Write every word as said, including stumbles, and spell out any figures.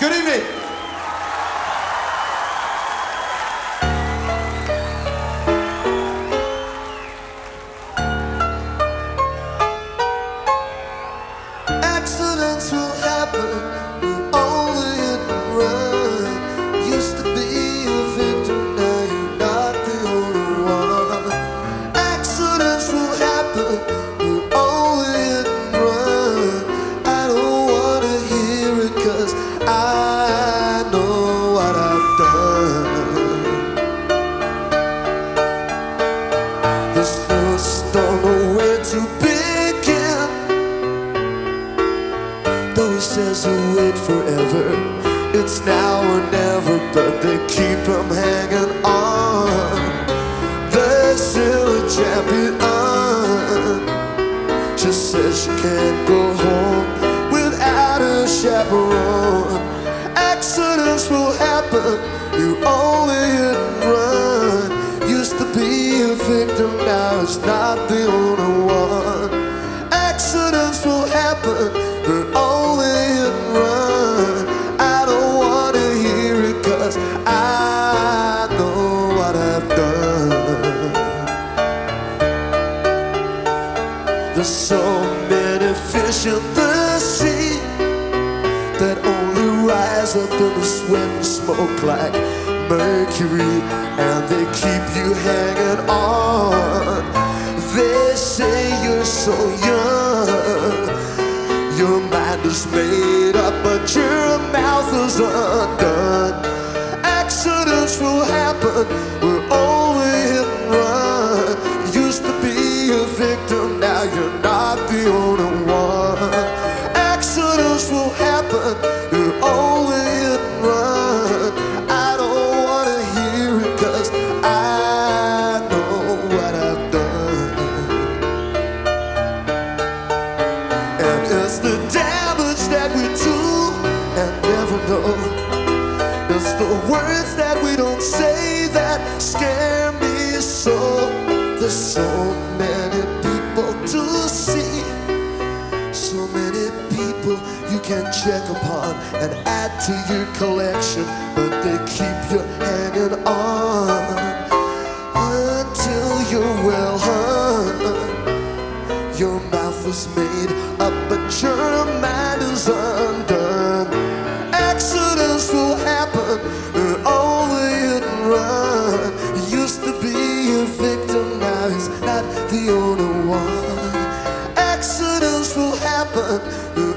Good evening. Accidents will happen, you only hit and run. Used to be a victim, now you're not the only one. Accidents will happen, you only hit and run. I don't wanna hear it, cause I know what I've done. There's no stone nowhere to begin. Though he says he'll wait forever, it's now or never, but they keep him hanging on. They're still a champion. She says she can't go home without a chaperone. Accidents will happen, you only hit and run. Used to be a victim, now it's not the only one. Accidents will happen, but only hit and run. I don't wanna hear it, cause I know what I've done. There's so many fish in the sea that only rise up in the sweat and smoke like mercury, and they keep you hanging on. They say you're so young, your mind is made up, but your mouth is undone. Accidents will happen, we're only hit and run. Used to be a victim, now you're not the only one. Accidents will happen, you're only hit and run. I don't wanna hear it, cause I know what I've done. And it's the damage that we do and never know. It's the words that we don't say that scare me so. There's so many people to see, so many people you can check upon and add to your collection, but they keep you hanging on until you're well hung. Your mouth was made up, but your mind is undone. Accidents will happen, and only hit and run. He used to be a victim, now he's not the only one. Accidents will happen,